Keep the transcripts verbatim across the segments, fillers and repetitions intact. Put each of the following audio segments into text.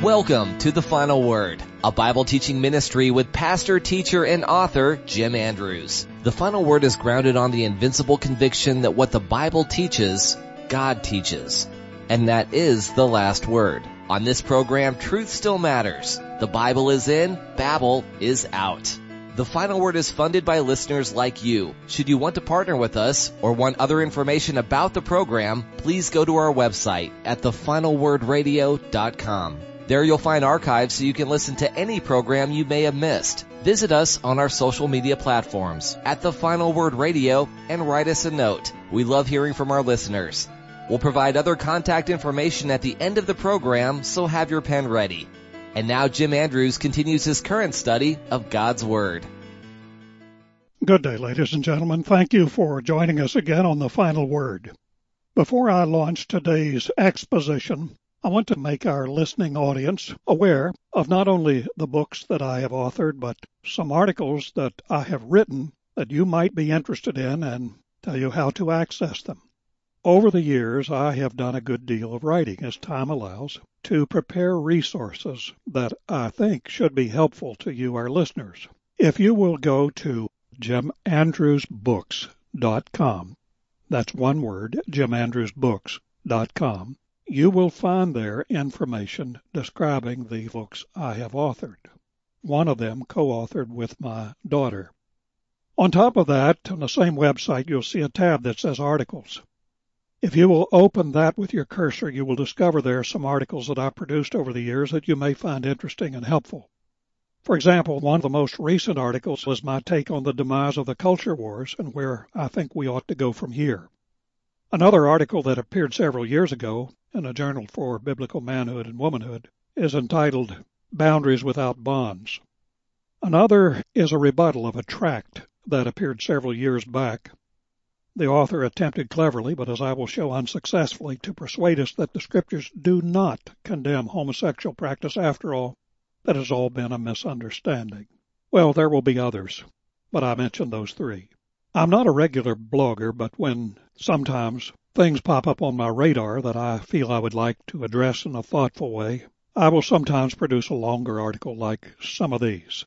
Welcome to The Final Word, a Bible teaching ministry with pastor, teacher, and author Jim Andrews. The Final Word is grounded on the invincible conviction that what the Bible teaches, God teaches. And that is the last word. On this program, truth still matters. The Bible is in, Babel is out. The Final Word is funded by listeners like you. Should you want to partner with us or want other information about the program, please go to our website at the final word radio dot com. There you'll find archives so you can listen to any program you may have missed. Visit us on our social media platforms at The Final Word Radio and write us a note. We love hearing from our listeners. We'll provide other contact information at the end of the program, so have your pen ready. And now Jim Andrews continues his current study of God's Word. Good day, ladies and gentlemen. Thank you for joining us again on The Final Word. Before I launch today's exposition, I want to make our listening audience aware of not only the books that I have authored, but some articles that I have written that you might be interested in and tell you how to access them. Over the years, I have done a good deal of writing, as time allows, to prepare resources that I think should be helpful to you, our listeners. If you will go to jim andrews books dot com, that's one word, jim andrews books dot com, you will find there information describing the books I have authored, one of them co-authored with my daughter. On top of that, on the same website, you'll see a tab that says Articles. If you will open that with your cursor, you will discover there are some articles that I've produced over the years that you may find interesting and helpful. For example, one of the most recent articles was my take on the demise of the culture wars and where I think we ought to go from here. Another article that appeared several years ago in a journal for biblical manhood and womanhood is entitled Boundaries Without Bonds. Another is a rebuttal of a tract that appeared several years back. The author attempted cleverly, but as I will show unsuccessfully, to persuade us that the Scriptures do not condemn homosexual practice after all. That has all been a misunderstanding. Well, there will be others, but I mentioned those three. I'm not a regular blogger, but when sometimes things pop up on my radar that I feel I would like to address in a thoughtful way, I will sometimes produce a longer article like some of these.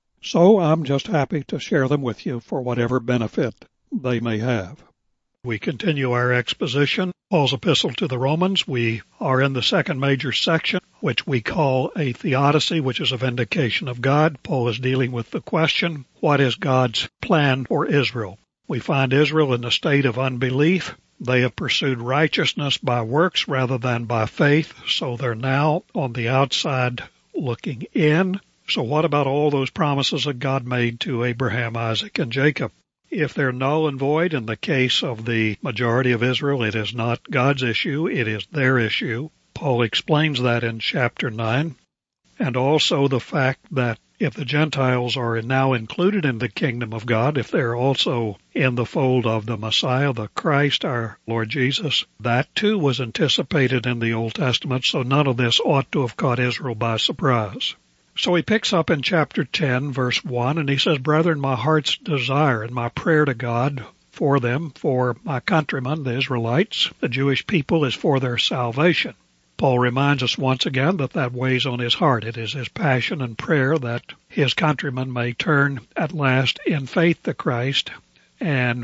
So I'm just happy to share them with you for whatever benefit they may have. We continue our exposition, Paul's epistle to the Romans. We are in the second major section, which we call a theodicy, which is a vindication of God. Paul is dealing with the question, what is God's plan for Israel? We find Israel in a state of unbelief. They have pursued righteousness by works rather than by faith, so they're now on the outside looking in. So what about all those promises that God made to Abraham, Isaac, and Jacob? If they're null and void in the case of the majority of Israel, it is not God's issue, it is their issue. Paul explains that in chapter nine, and also the fact that if the Gentiles are now included in the kingdom of God, if they're also in the fold of the Messiah, the Christ, our Lord Jesus, that too was anticipated in the Old Testament, so none of this ought to have caught Israel by surprise. So he picks up in chapter ten, verse one, and he says, Brethren, my heart's desire and my prayer to God for them, for my countrymen, the Israelites, the Jewish people, is for their salvation. Paul reminds us once again that that weighs on his heart. It is his passion and prayer that his countrymen may turn at last in faith to Christ and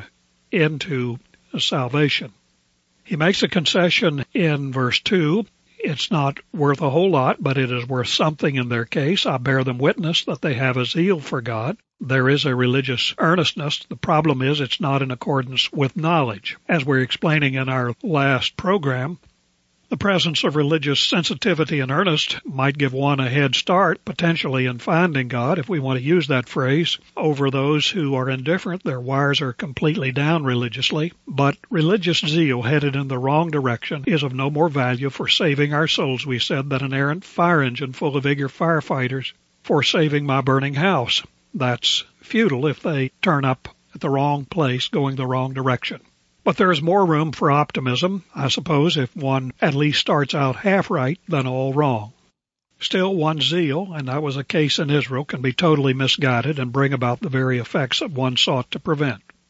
into salvation. He makes a concession in verse two. It's not worth a whole lot, but it is worth something in their case. I bear them witness that they have a zeal for God. There is a religious earnestness. The problem is it's not in accordance with knowledge. As we're explaining in our last program, the presence of religious sensitivity and earnest might give one a head start, potentially, in finding God, if we want to use that phrase, over those who are indifferent. Their wires are completely down religiously. But religious zeal headed in the wrong direction is of no more value for saving our souls, we said, than an errant fire engine full of eager firefighters for saving my burning house. That's futile if they turn up at the wrong place, going the wrong direction. But there is more room for optimism, I suppose, if one at least starts out half right than all wrong. Still, one's zeal, and that was a case in Israel, can be totally misguided and bring about the very effects that one sought to prevent.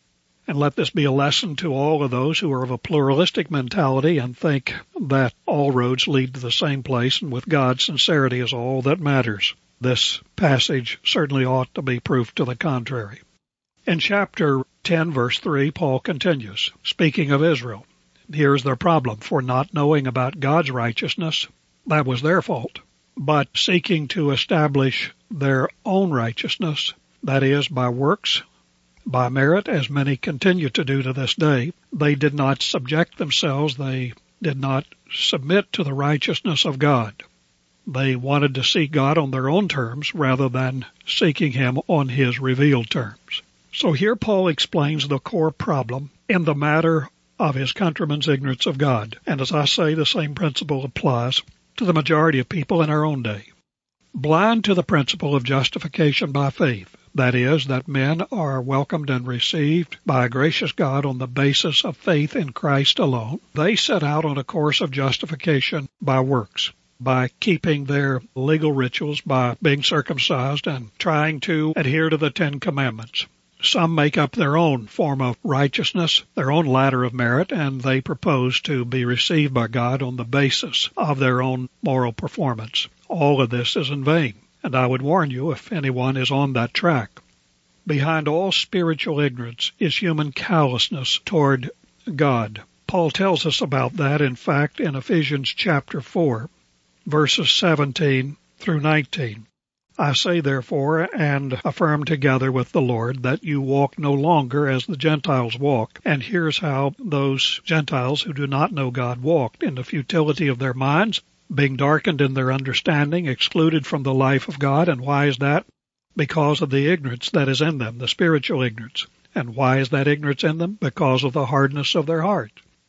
And let this be a lesson to all of those who are of a pluralistic mentality and think that all roads lead to the same place, and with God, sincerity is all that matters. This passage certainly ought to be proof to the contrary. In chapter ten, verse three, Paul continues, speaking of Israel. Here's their problem. For not knowing about God's righteousness, that was their fault. But seeking to establish their own righteousness, that is, by works, by merit, as many continue to do to this day, they did not subject themselves, they did not submit to the righteousness of God. They wanted to seek God on their own terms rather than seeking Him on His revealed terms. So here Paul explains the core problem in the matter of his countrymen's ignorance of God. And as I say, the same principle applies to the majority of people in our own day. Blind to the principle of justification by faith, that is, that men are welcomed and received by a gracious God on the basis of faith in Christ alone, they set out on a course of justification by works, by keeping their legal rituals, by being circumcised and trying to adhere to the Ten Commandments. Some make up their own form of righteousness, their own ladder of merit, and they propose to be received by God on the basis of their own moral performance. All of this is in vain, and I would warn you if anyone is on that track. Behind all spiritual ignorance is human callousness toward God. Paul tells us about that, in fact, in Ephesians chapter four, verses seventeen through nineteen. I say, therefore, and affirm together with the Lord, that you walk no longer as the Gentiles walk. And here's how those Gentiles who do not know God walked: in the futility of their minds, being darkened in their understanding, excluded from the life of God. And why is that? Because of the ignorance that is in them, the spiritual ignorance. And why is that ignorance in them? Because of the hardness of their heart.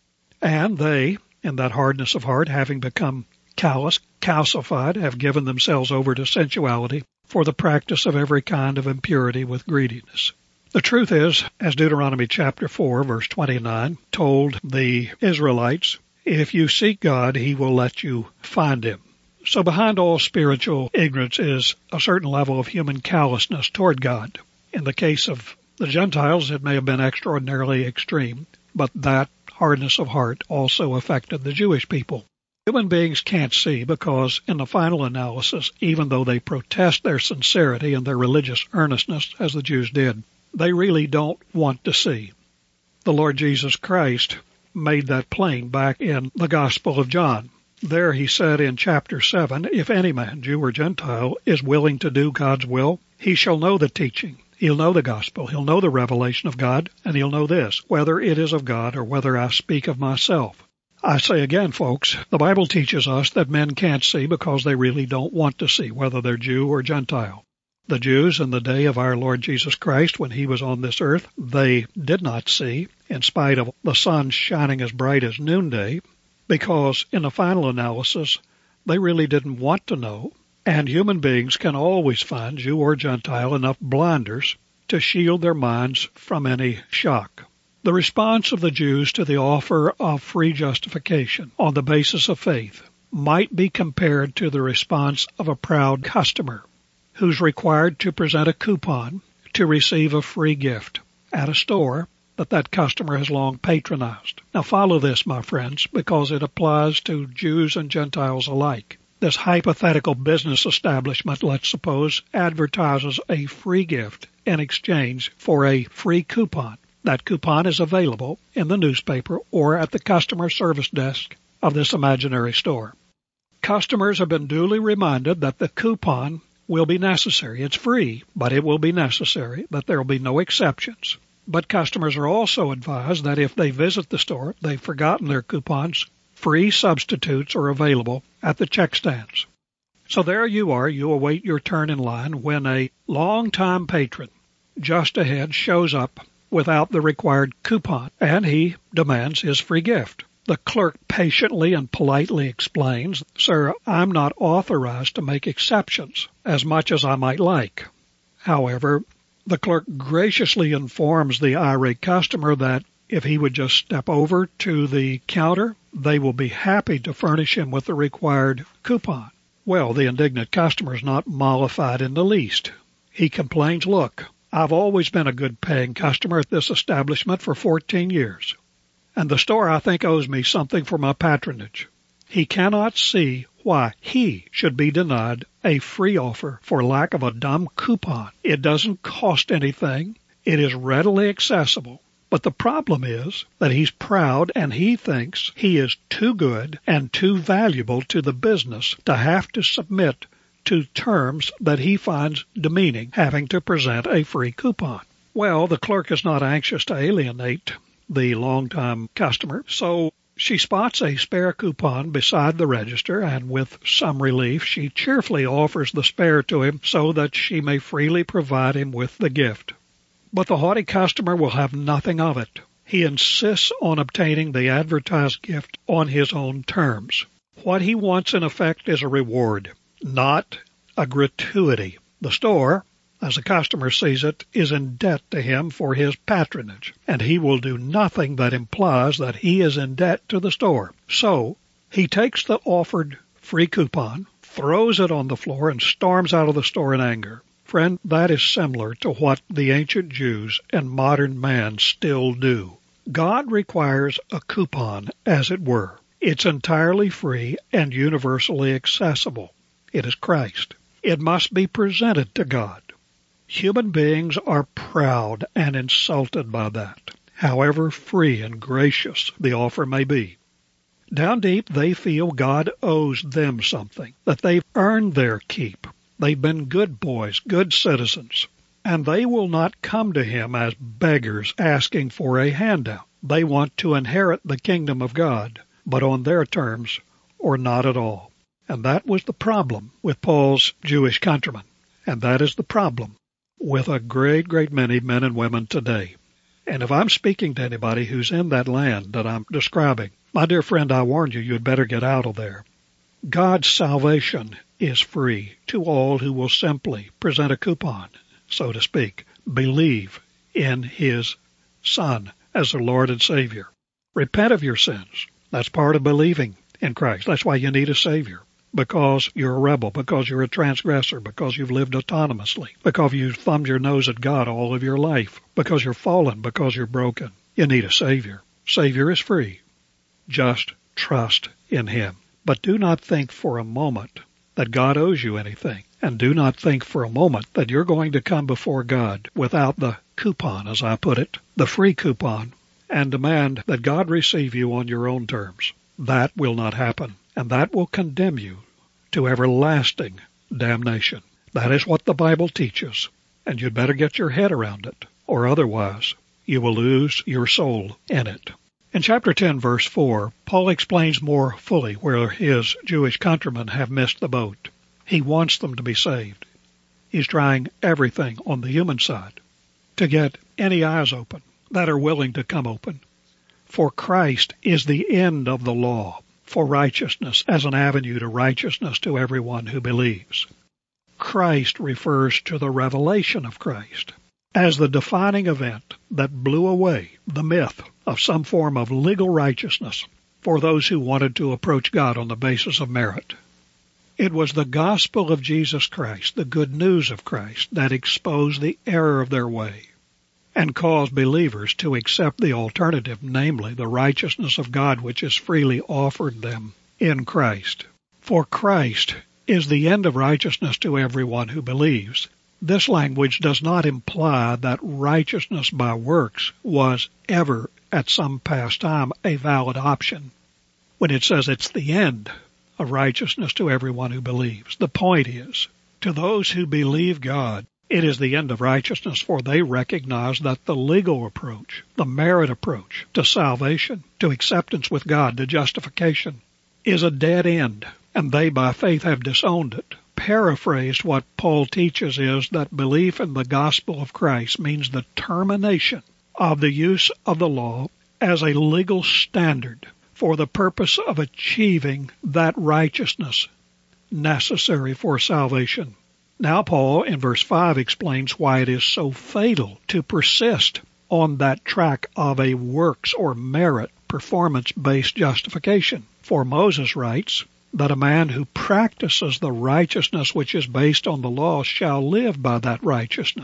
And they, in that hardness of heart, having become callous, calcified, have given themselves over to sensuality for the practice of every kind of impurity with greediness. The truth is, as Deuteronomy chapter four, verse twenty-nine, told the Israelites, if you seek God, He will let you find Him. So behind all spiritual ignorance is a certain level of human callousness toward God. In the case of the Gentiles, it may have been extraordinarily extreme, but that hardness of heart also affected the Jewish people. Human beings can't see because, in the final analysis, even though they protest their sincerity and their religious earnestness, as the Jews did, they really don't want to see. The Lord Jesus Christ made that plain back in the Gospel of John. There he said in chapter seven, if any man, Jew or Gentile, is willing to do God's will, he shall know the teaching. He'll know the gospel. He'll know the revelation of God, and he'll know this, whether it is of God or whether I speak of myself. I say again, folks, the Bible teaches us that men can't see because they really don't want to see, whether they're Jew or Gentile. The Jews in the day of our Lord Jesus Christ, when He was on this earth, they did not see, in spite of the sun shining as bright as noonday, because in the final analysis, they really didn't want to know. And human beings can always find, Jew or Gentile, enough blinders to shield their minds from any shock. The response of the Jews to the offer of free justification on the basis of faith might be compared to the response of a proud customer who's required to present a coupon to receive a free gift at a store that that customer has long patronized. Now follow this, my friends, because it applies to Jews and Gentiles alike. This hypothetical business establishment, let's suppose, advertises a free gift in exchange for a free coupon. That coupon is available in the newspaper or at the customer service desk of this imaginary store. Customers have been duly reminded that the coupon will be necessary. It's free, but it will be necessary, that there will be no exceptions. But customers are also advised that if they visit the store, they've forgotten their coupons, free substitutes are available at the check stands. So there you are, you await your turn in line when a longtime patron just ahead shows up without the required coupon, and he demands his free gift. The clerk patiently and politely explains, Sir, I'm not authorized to make exceptions as much as I might like. However, the clerk graciously informs the irate customer that if he would just step over to the counter, they will be happy to furnish him with the required coupon. Well, the indignant customer is not mollified in the least. He complains, look, I've always been a good paying customer at this establishment for fourteen years, and the store, I think, owes me something for my patronage. He cannot see why he should be denied a free offer for lack of a dumb coupon. It doesn't cost anything. It is readily accessible. But the problem is that he's proud and he thinks he is too good and too valuable to the business to have to submit to terms that he finds demeaning, having to present a free coupon. Well, the clerk is not anxious to alienate the long-time customer, so she spots a spare coupon beside the register, and with some relief she cheerfully offers the spare to him so that she may freely provide him with the gift. But the haughty customer will have nothing of it. He insists on obtaining the advertised gift on his own terms. What he wants, in effect, is a reward, not a gratuity. The store, as the customer sees it, is in debt to him for his patronage, and he will do nothing that implies that he is in debt to the store. So he takes the offered free coupon, throws it on the floor, and storms out of the store in anger. Friend, that is similar to what the ancient Jews and modern man still do. God requires a coupon, as it were. It's entirely free and universally accessible. It is Christ. It must be presented to God. Human beings are proud and insulted by that, however free and gracious the offer may be. Down deep, they feel God owes them something, that they've earned their keep. They've been good boys, good citizens, and they will not come to him as beggars asking for a handout. They want to inherit the kingdom of God, but on their terms or not at all. And that was the problem with Paul's Jewish countrymen, and that is the problem with a great, great many men and women today. And if I'm speaking to anybody who's in that land that I'm describing, my dear friend, I warn you, you'd better get out of there. God's salvation is free to all who will simply present a coupon, so to speak, believe in his Son as their Lord and Savior. Repent of your sins. That's part of believing in Christ. That's why you need a Savior, because you're a rebel, because you're a transgressor, because you've lived autonomously, because you've thumbed your nose at God all of your life, because you're fallen, because you're broken. You need a Savior. Savior is free. Just trust in him. But do not think for a moment that God owes you anything, and do not think for a moment that you're going to come before God without the coupon, as I put it, the free coupon, and demand that God receive you on your own terms. That will not happen, and that will condemn you to everlasting damnation. That is what the Bible teaches, and you'd better get your head around it, or otherwise you will lose your soul in it. In chapter ten, verse four, Paul explains more fully where his Jewish countrymen have missed the boat. He wants them to be saved. He's trying everything on the human side to get any eyes open that are willing to come open. For Christ is the end of the law for righteousness as an avenue to righteousness to everyone who believes. Christ refers to the revelation of Christ as the defining event that blew away the myth of some form of legal righteousness for those who wanted to approach God on the basis of merit. It was the gospel of Jesus Christ, the good news of Christ, that exposed the error of their way and caused believers to accept the alternative, namely the righteousness of God which is freely offered them in Christ. For Christ is the end of righteousness to everyone who believes. This language does not imply that righteousness by works was ever, at some past time, a valid option. When it says it's the end of righteousness to everyone who believes, the point is, to those who believe God, it is the end of righteousness, for they recognize that the legal approach, the merit approach to salvation, to acceptance with God, to justification, is a dead end, and they by faith have disowned it. Paraphrased, what Paul teaches is that belief in the gospel of Christ means the termination of the use of the law as a legal standard for the purpose of achieving that righteousness necessary for salvation. Now Paul, in verse five, explains why it is so fatal to persist on that track of a works or merit performance-based justification. For Moses writes that a man who practices the righteousness which is based on the law shall live by that righteousness.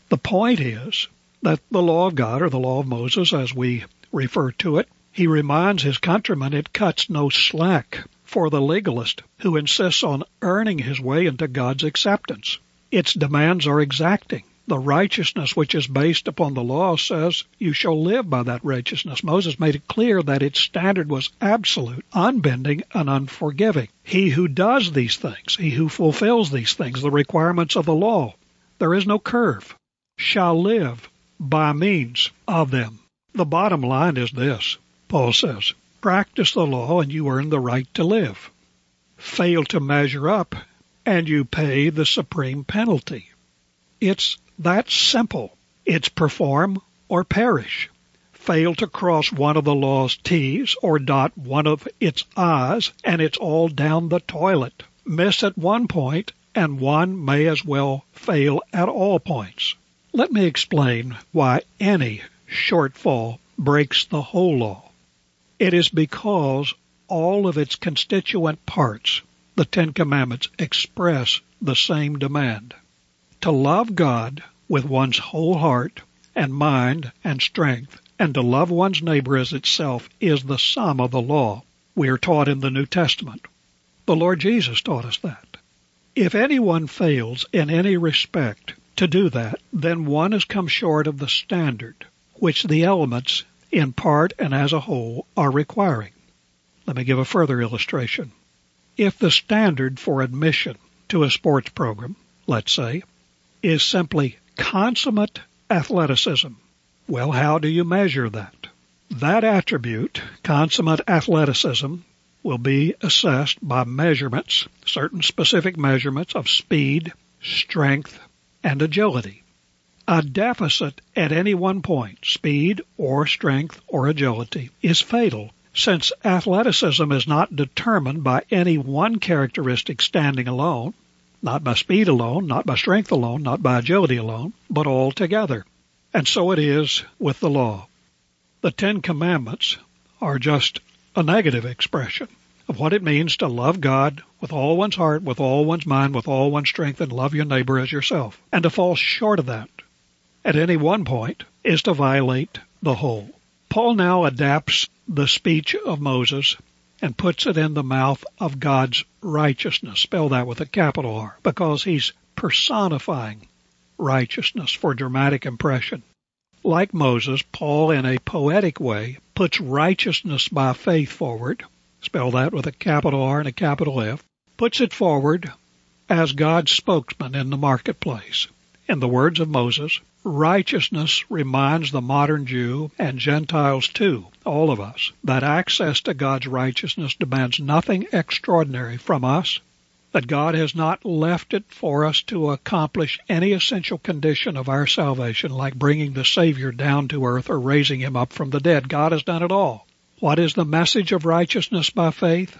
The point is that the law of God, or the law of Moses as we refer to it, he reminds his countrymen it cuts no slack for the legalist who insists on earning his way into God's acceptance. Its demands are exacting. The righteousness which is based upon the law says you shall live by that righteousness. Moses made it clear that its standard was absolute, unbending, and unforgiving. He who does these things, he who fulfills these things, the requirements of the law, there is no curve, shall live by means of them. The bottom line is this, Paul says, practice the law and you earn the right to live. Fail to measure up and you pay the supreme penalty. It's that simple. It's perform or perish. Fail to cross one of the law's T's or dot one of its I's, and it's all down the toilet. Miss at one point, and one may as well fail at all points. Let me explain why any shortfall breaks the whole law. It is because all of its constituent parts, the Ten Commandments, express the same demand. To love God with one's whole heart and mind and strength, and to love one's neighbor as itself is the sum of the law. We are taught in the New Testament. The Lord Jesus taught us that. If anyone fails in any respect to do that, then one has come short of the standard which the elements, in part and as a whole, are requiring. Let me give a further illustration. If the standard for admission to a sports program, let's say, is simply consummate athleticism, well, how do you measure that? That attribute, consummate athleticism, will be assessed by measurements, certain specific measurements of speed, strength, and agility. A deficit at any one point, speed or strength or agility, is fatal, since athleticism is not determined by any one characteristic standing alone, not by speed alone, not by strength alone, not by agility alone, but all together. And so it is with the law. The Ten Commandments are just a negative expression of what it means to love God with all one's heart, with all one's mind, with all one's strength, and love your neighbor as yourself. And to fall short of that at any one point is to violate the whole. Paul now adapts the speech of Moses and puts it in the mouth of God's righteousness. Spell that with a capital R, because he's personifying righteousness for dramatic impression. Like Moses, Paul, in a poetic way, puts righteousness by faith forward. Spell that with a capital R and a capital F. Puts it forward as God's spokesman in the marketplace. In the words of Moses, righteousness reminds the modern Jew and Gentiles too, all of us, that access to God's righteousness demands nothing extraordinary from us, that God has not left it for us to accomplish any essential condition of our salvation, like bringing the Savior down to earth or raising him up from the dead. God has done it all. What is the message of righteousness by faith?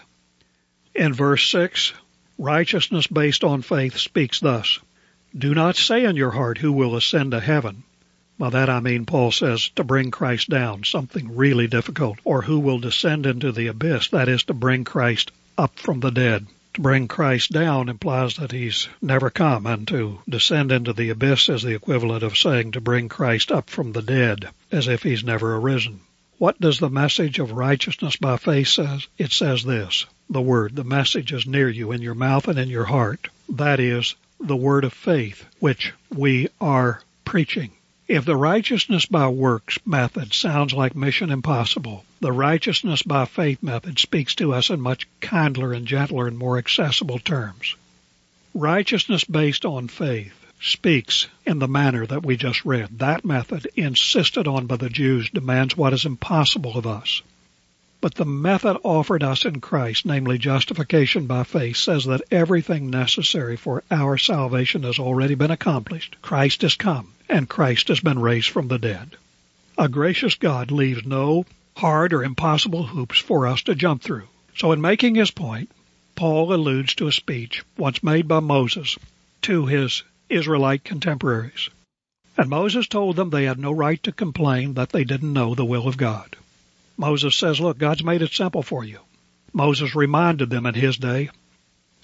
In verse six, righteousness based on faith speaks thus, do not say in your heart who will ascend to heaven. By that I mean, Paul says, to bring Christ down, something really difficult, or who will descend into the abyss, that is, to bring Christ up from the dead. To bring Christ down implies that he's never come, and to descend into the abyss is the equivalent of saying to bring Christ up from the dead, as if he's never arisen. What does the message of righteousness by faith says? It says this, the word, the message is near you, in your mouth and in your heart. That is, the word of faith, which we are preaching. If the righteousness by works method sounds like Mission Impossible, the righteousness by faith method speaks to us in much kindler and gentler and more accessible terms. Righteousness based on faith speaks in the manner that we just read. That method, insisted on by the Jews, demands what is impossible of us. But the method offered us in Christ, namely justification by faith, says that everything necessary for our salvation has already been accomplished. Christ has come, and Christ has been raised from the dead. A gracious God leaves no hard or impossible hoops for us to jump through. So in making his point, Paul alludes to a speech once made by Moses to his Israelite contemporaries. And Moses told them they had no right to complain that they didn't know the will of God. Moses says, look, God's made it simple for you. Moses reminded them in his day,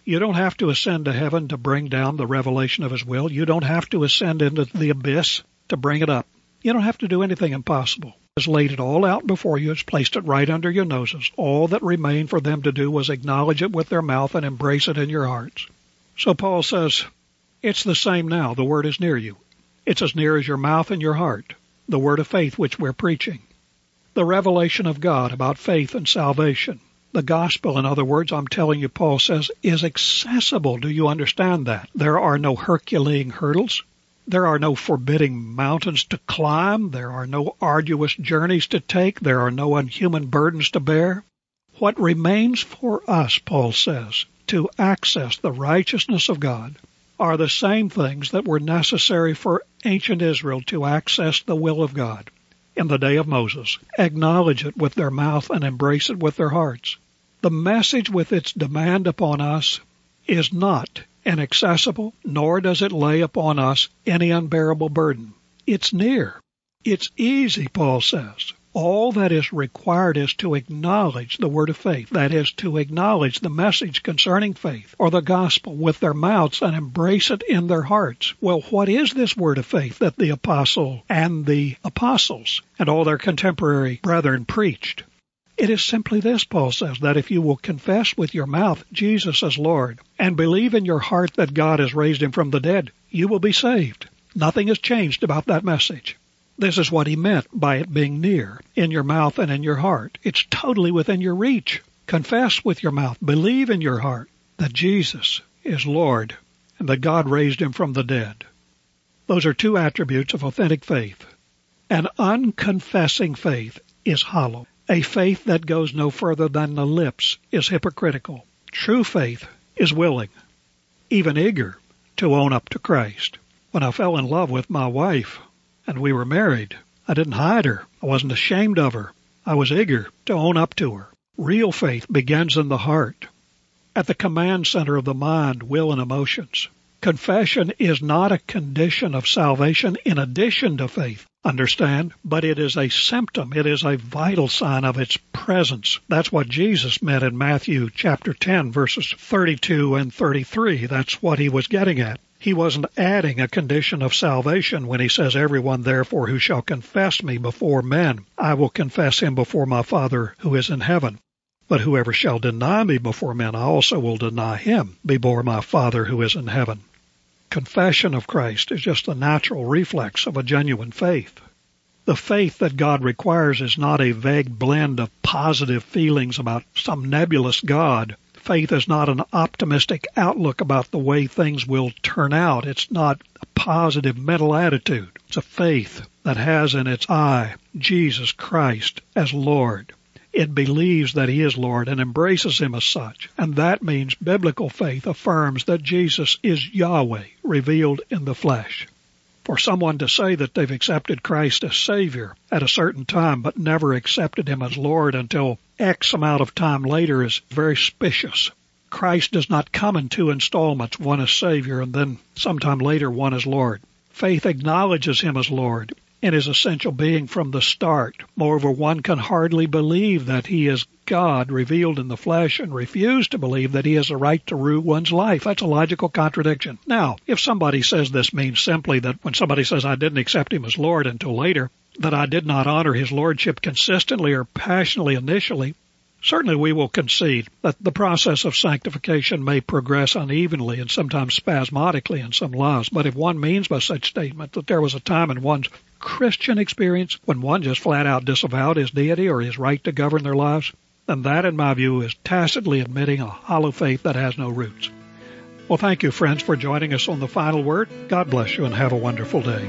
You don't have to ascend to heaven to bring down the revelation of His will. You don't have to ascend into the abyss to bring it up. You don't have to do anything impossible. He has laid it all out before you. Has placed it right under your noses. All that remained for them to do was acknowledge it with their mouth and embrace it in your hearts. So Paul says, it's the same now. The word is near you. It's as near as your mouth and your heart. The word of faith which we're preaching. The revelation of God about faith and salvation. The gospel, in other words, I'm telling you, Paul says, is accessible. Do you understand that? There are no Herculean hurdles. There are no forbidding mountains to climb. There are no arduous journeys to take. There are no unhuman burdens to bear. What remains for us, Paul says, to access the righteousness of God are the same things that were necessary for ancient Israel to access the will of God in the day of Moses. Acknowledge it with their mouth and embrace it with their hearts. The message with its demand upon us is not inaccessible, nor does it lay upon us any unbearable burden. It's near. It's easy, Paul says. All that is required is to acknowledge the word of faith. That is, to acknowledge the message concerning faith or the gospel with their mouths and embrace it in their hearts. Well, what is this word of faith that the apostle and the apostles and all their contemporary brethren preached? It is simply this, Paul says, that if you will confess with your mouth Jesus as Lord and believe in your heart that God has raised Him from the dead, you will be saved. Nothing has changed about that message. This is what he meant by it being near, in your mouth and in your heart. It's totally within your reach. Confess with your mouth, believe in your heart that Jesus is Lord and that God raised Him from the dead. Those are two attributes of authentic faith. An unconfessing faith is hollow. A faith that goes no further than the lips is hypocritical. True faith is willing, even eager, to own up to Christ. When I fell in love with my wife, and we were married, I didn't hide her. I wasn't ashamed of her. I was eager to own up to her. Real faith begins in the heart, at the command center of the mind, will, and emotions. Confession is not a condition of salvation in addition to faith, understand, but it is a symptom. It is a vital sign of its presence. That's what Jesus meant in Matthew chapter ten, verses thirty-two and thirty-three. That's what He was getting at. He wasn't adding a condition of salvation when He says, everyone therefore who shall confess me before men, I will confess him before my Father who is in heaven. But whoever shall deny me before men, I also will deny him before my Father who is in heaven. Confession of Christ is just a natural reflex of a genuine faith. The faith that God requires is not a vague blend of positive feelings about some nebulous God. Faith is not an optimistic outlook about the way things will turn out. It's not a positive mental attitude. It's a faith that has in its eye Jesus Christ as Lord. It believes that He is Lord and embraces Him as such. And that means biblical faith affirms that Jesus is Yahweh, revealed in the flesh. For someone to say that they've accepted Christ as Savior at a certain time but never accepted Him as Lord until X amount of time later is very suspicious. Christ does not come in two installments, one as Savior and then sometime later one as Lord. Faith acknowledges Him as Lord in His essential being from the start. Moreover, one can hardly believe that He is God revealed in the flesh and refuse to believe that He has a right to rule one's life. That's a logical contradiction. Now, if somebody says this means simply that when somebody says I didn't accept Him as Lord until later, that I did not honor His Lordship consistently or passionately initially, certainly we will concede that the process of sanctification may progress unevenly and sometimes spasmodically in some lives. But if one means by such statement that there was a time in one's Christian experience when one just flat out disavowed His deity or His right to govern their lives, then that, in my view, is tacitly admitting a hollow faith that has no roots. Well, thank you, friends, for joining us on The Final Word. God bless you and have a wonderful day.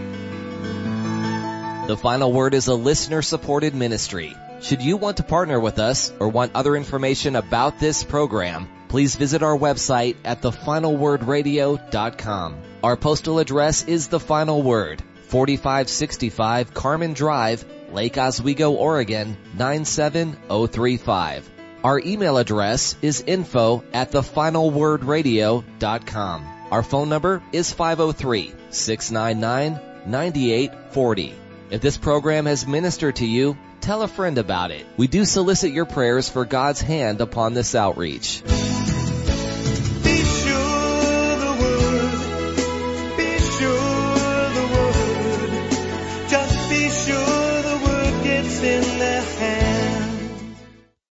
The Final Word is a listener-supported ministry. Should you want to partner with us or want other information about this program, please visit our website at the final word radio dot com. Our postal address is The Final Word, forty-five sixty-five Carmen Drive, Lake Oswego, Oregon, nine seven zero three five. Our email address is info at the final word radio dot com. Our phone number is five oh three, six nine nine, nine eight four oh. If this program has ministered to you, tell a friend about it. We do solicit your prayers for God's hand upon this outreach.